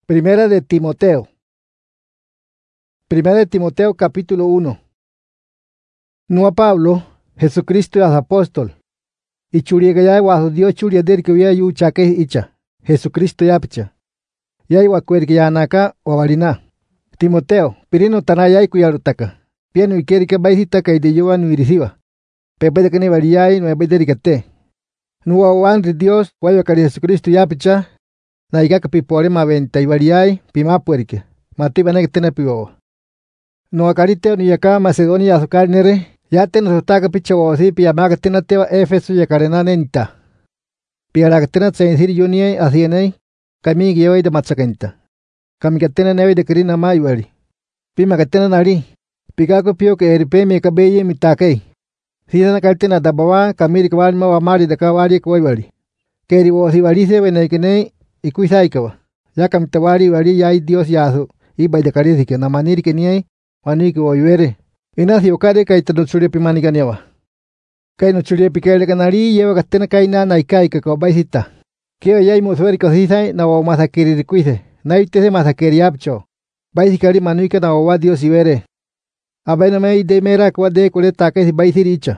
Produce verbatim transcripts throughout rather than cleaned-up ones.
Primera de Timoteo. Primera de Timoteo capítulo uno. No a Pablo, Jesucristo es apóstol. Y churiega ya guajo Dios churia der que vía yu chaque icha. Jesucristo ya picha. Ya igual que ya naka o varina. Timoteo, pirino tanaya y cuyarutaka. Piano y quiere que baisita que de yo no irisiva. Pepe de que ne varía y no es dedicate. No a wan Dios, guayo que Jesucristo ya picha. Naiga que pipore ma venta y variai, pima puerque. Mati van a tener pivo. No acarite ni acá Macedonia azúcar nere. Ya te nos está que picha o si pia maga tena teva Efeso y carena nenta. Pia la que tena se decir yo ni así nei. Kami guioi de matsakenta. Kami que tena neve de crina mayuari. Pima que tena nari. Picaco pio que erpe mi cabelle mi taquei. Si dan cartena da baba, kami que van ma amari de cavari coibari. Que ribo si varice venei que nei. Y cuisaikawa, ya camtawari vari ya Dios yazo, y by de carezi que na manir que ni hay, mani que oivere. Y nazi okade kai tado churia pimani ganewa. Kai no churia pikele canari lleva gatena kai na na ikai que cobaisita. Que ya imo sueri cosisai na o masakiri ricuise, na ite se masakiri apcho. Baisikari manuika na o Dios y vere. Abena me de mera kwa de kule takesi baisiricha.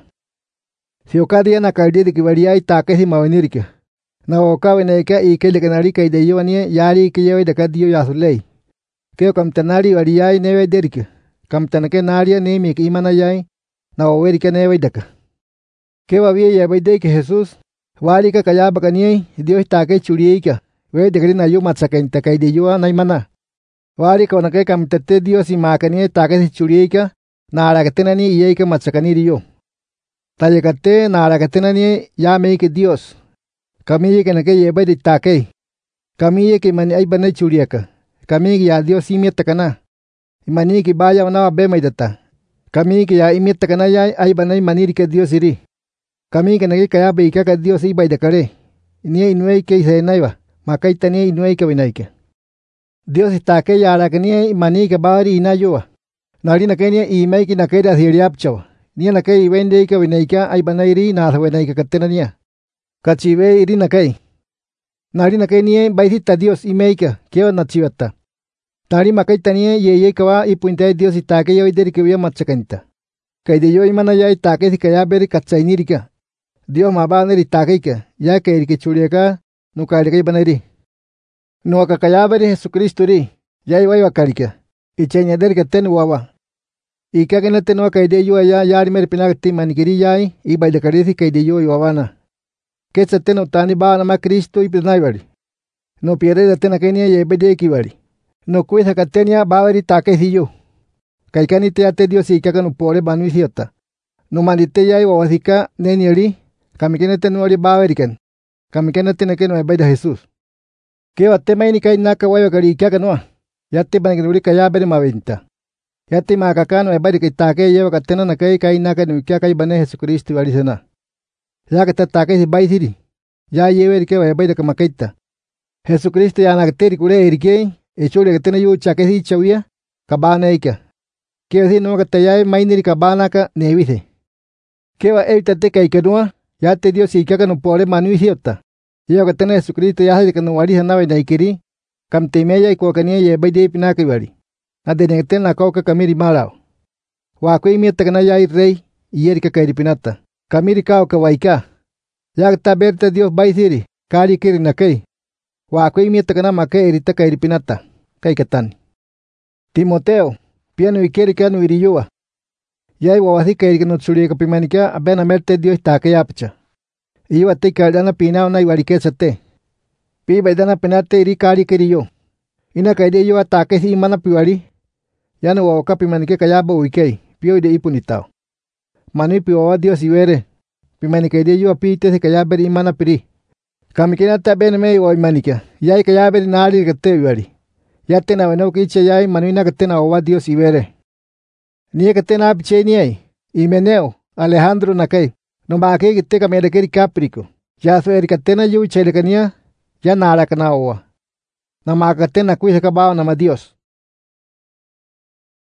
Si okade na kaldi de que varia y takesi mavenirike. Na okawe na ika i ke le kanari kai de yo ni yari ke yo de kadio ya sulei ke kam tanari wari ai neve derike kam tanake naria ne mi imana yai na overi ke neve daka ke va vie ya de que Jesús wari ka kaya bakani Dios ta ke churiika we de grina yo matsaken ta kai de yo na imana wari ka na ke kam tete Dios i makani ta ke churiika na ara ke tenani ye ke matsakani rio ta ye kate na ara ke tenani ya me ke Dios. Kami que na que lleva de taque. Kami que mani ay banay churiaka. Kami que ya Dios imieta kana. Mani que vaya una bema idata. Kami que ya imieta kana ya ay banay manir que Dios iri. Kami que na que kaya beika que Dios iba de kare. Ni inuei que se naiva. Makai tani inuei que vinaike. Dios está que ya la que ni mani que bari inayua. Nari na que ni i mai que na que da siriapcho. Ni na que vende que vinaika ay banay ri na sa vinaika katenania. Kachive irina kai. Narina kai nie baisita Dios y meika, keo na chivata. Tari makai tanie ye ye kawa y puinte Dios y take yo ideri que vía machakanta. Kai de yo imana ya y take si kaya beri katsainirika. Dios ma ba neri take ka, ya que iri que churiaka, no kairi kai baneri. No akakaya beri Jesucristo ri, ya iwa iwa karika. Y chañader que ten wawa. Y kagenate no kai de yo allá ya arimer pinagti manikiri yai y baile karisi kai de yo y wabana. Que se teno tani ba nama Cristo y penaivari. No pierde de tena kenia y bede equivari. No cuida que tenia bavari taquecillo. Kaikani te ate Dios y que no pore banuisiota. No mandite ya y wawasika nenieri. Kamikene tenuari bavariken. Kamikene tena que no es Jesús. Que va tema ni kai naka wayo kari que no. Ya te van a que ya ver ma venta. Ya te ma acá no es bari que taque lleva que tena na kai kai naka no que kai bane Jesucristo y varisena. Ya que está taque si baisiri. Ya lleve que va a ver que maqueta. Jesucristo ya na teri cure erike. Hecho le que tiene yo chaque si chavia. Cabana ika. Que decir no que te ya mainiri cabana ka nevise. Que va evita te que no. Ya te dio si que no puede manuisiota. Ya que tiene Jesucristo ya de que no varisa nave na ikiri. Cam te meya y cocanía y ve de pinaki vari. A de necten la coca camiri malao. Wakui mieta que no ya hay rey. Y erika cairipinata. Kamiri kao ka waika. Ya está verte Dios baisiri. Kari kiri na kei. Wa koi mieta kana make erita kairipinata. Kai katani. Timoteo. Piano y kiri kanu iriyua. Ya iwa wasi kairi kanu tsuri kapimanika. Abena merte Dios ta kaya apcha. Iwa te kardana pinao na iwarikesa te. Pi baidana penate iri kari kiri yo. Ina kairi yo atake si imana piwari. Ya no wa kapimanike kaya ba uikei. Pio ide ipunitao. Mani piwa Dios y vere. Pimani que yo apite se kaya beri imana piri. Kamikina ta ben me o imanika. Ya kaya beri nari que te veri. Ya tena bueno que iche ya manuina que tena o Dios y vere. Ni que tena apche ni ai. Y meneo Alejandro nakai. No ba que te kamere que caprico. Ya sueri que tena yo chele kania. Ya nara kana owa. Na ma que tena kuisa kabao na ma Dios.